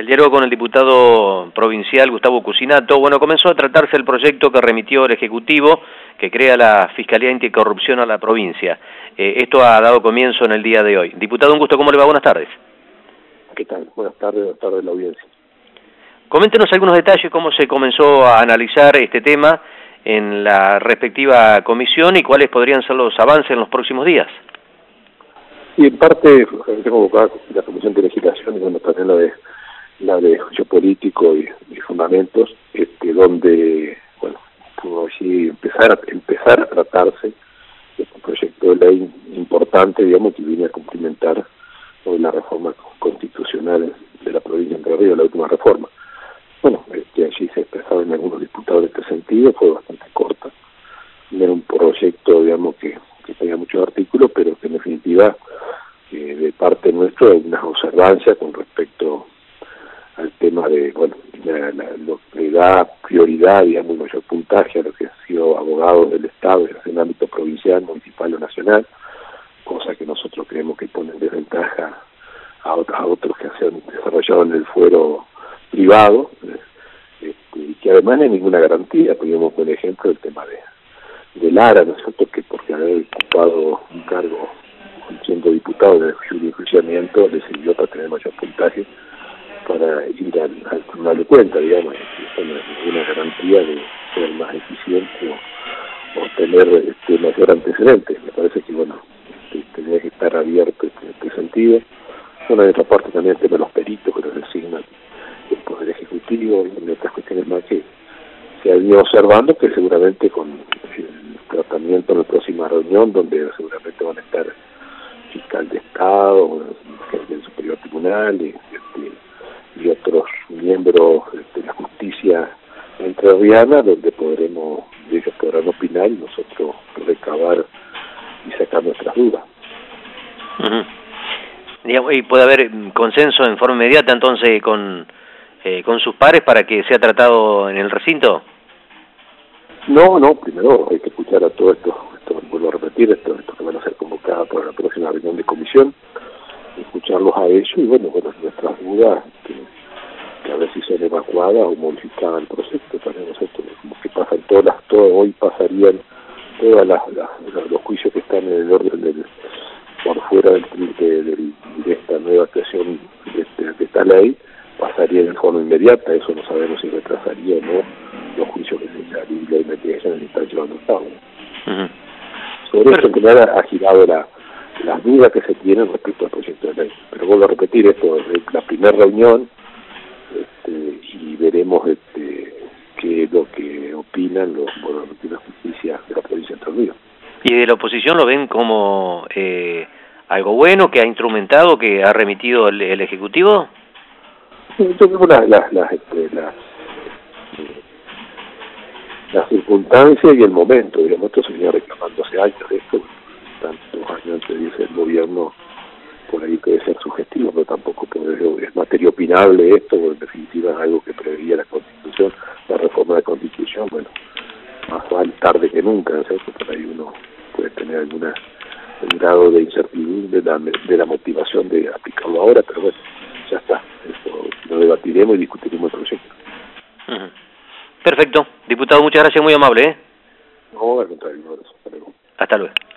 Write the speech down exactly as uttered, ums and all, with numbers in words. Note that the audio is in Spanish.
El diálogo con el diputado provincial Gustavo Cusinato, bueno, comenzó a tratarse el proyecto que remitió el Ejecutivo, que crea la Fiscalía Anticorrupción a la provincia. Eh, esto ha dado comienzo en el día de hoy. Diputado, un gusto, ¿cómo le va? Buenas tardes. ¿Qué tal? Buenas tardes, buenas tardes a la audiencia. Coméntenos algunos detalles, cómo se comenzó a analizar este tema en la respectiva comisión y cuáles podrían ser los avances en los próximos días. Y en parte, tengo convocada la Comisión de Legislación y bueno, también la de la de juicio político y, y fundamentos, este, donde, bueno, pudo así empezar a, empezar a tratarse de un proyecto de ley importante, digamos, que viene a cumplimentar hoy la reforma constitucional de la provincia de Entre Ríos, la última reforma. Bueno, este, allí se expresaban algunos diputados en este sentido, fue bastante corta, no era un proyecto, digamos, que, que tenía muchos artículos, pero que en definitiva, eh, de parte nuestra, hay unas observancias con respecto al tema de, bueno, la, la, lo que da prioridad, digamos, mayor puntaje a lo que ha sido abogado del Estado en el ámbito provincial, municipal o nacional, cosa que nosotros creemos que pone en desventaja a, a otros que se han desarrollado en el fuero privado, este, y que además no hay ninguna garantía. Podríamos, por ejemplo, el tema de, de Lara, ¿no es cierto?, que porque haber ocupado un cargo siendo diputado de enjuiciamiento le sirvió para tener mayor puntaje para ir al, al tribunal de cuentas, digamos, y eso no es ninguna garantía de ser más eficiente o, o tener este, mayor antecedente. Me parece que, bueno, este, tendría que estar abierto en este sentido. Bueno, de otra parte también el tema de los peritos que los designan el Poder Ejecutivo y otras cuestiones más que se han ido observando, que seguramente con el tratamiento en la próxima reunión, donde seguramente van a estar fiscal de Estado, el Superior Tribunal y, este, y otros miembros de la justicia entrerriana, donde podremos, ellos podrán opinar y nosotros recabar y sacar nuestras dudas. Uh-huh. ¿Y puede haber consenso en forma inmediata entonces con, eh, con sus pares para que sea tratado en el recinto? No, no, primero hay que escuchar a todo esto, esto vuelvo a repetir, esto, esto que van a ser convocadas para la próxima reunión de comisión, escucharlos a ellos y bueno, bueno, nuestras dudas, que, que a ver si son evacuadas o modificadas el proyecto, también nosotros, como que pasan todas las, todo, hoy pasarían todas las, las, los juicios que están en el orden del, por fuera del, de, de, de esta nueva creación de, de, de esta ley, pasarían en forma inmediata, eso no sabemos si retrasaría o no los juicios que se la investigación se están llevando a cabo. Uh-huh. Sobre eso en general ha girado la las dudas que se tienen respecto al proyecto de ley. Pero vuelvo a repetir, esto es la primera reunión este, y veremos este, qué es lo que opinan los bueno, de la justicia de la provincia de Entre Ríos. ¿Y de la oposición lo ven como eh, algo bueno, que ha instrumentado, que ha remitido el, el Ejecutivo? Sí, yo creo las la, la, este, la, eh, las circunstancias y el momento, digamos, esto se venía reclamando hace años de esto, tantos años antes dice el gobierno, por ahí puede ser sugestivo, pero tampoco puede, es materia opinable esto, porque en definitiva es algo que preveía la Constitución, la reforma de la Constitución, bueno, más vale tarde que nunca, ¿no es cierto? Por ahí uno puede tener alguna un grado de incertidumbre de la, de la motivación de aplicarlo ahora, pero bueno, ya está, eso lo debatiremos y discutiremos el proyecto. Uh-huh. Perfecto, diputado, muchas gracias, muy amable, ¿eh? No, al contrario, no, hasta luego. Hasta luego.